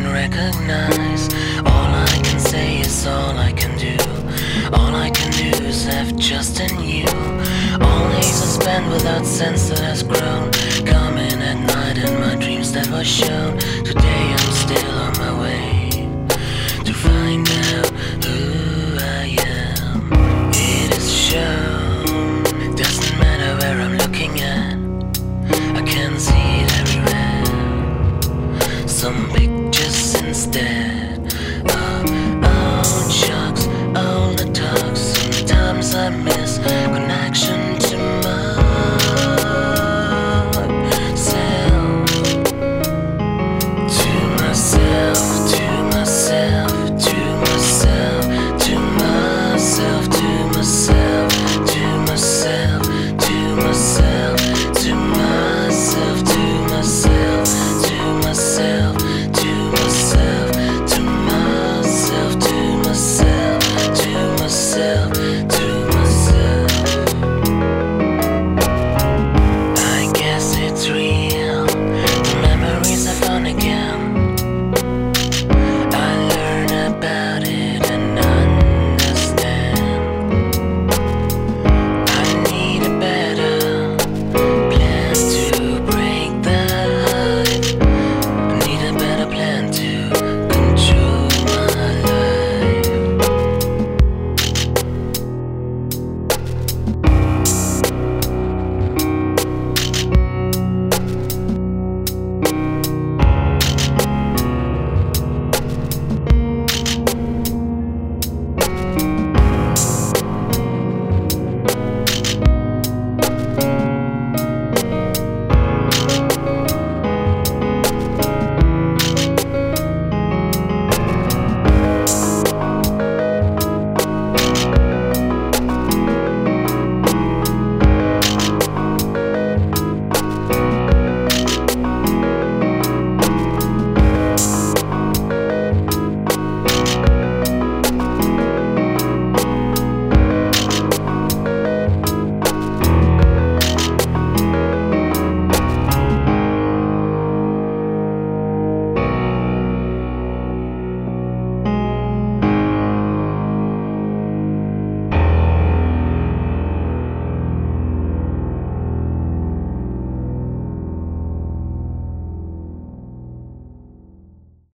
recognize. All I can say is all I can do. All I can do is have just in you. Only suspend without sense that has grown. Coming at night in my dreams that were shown. Today I'm still on my way to find out who I am. It is shown. Doesn't matter where I'm looking at. I can see it everywhere. Some pictures instead.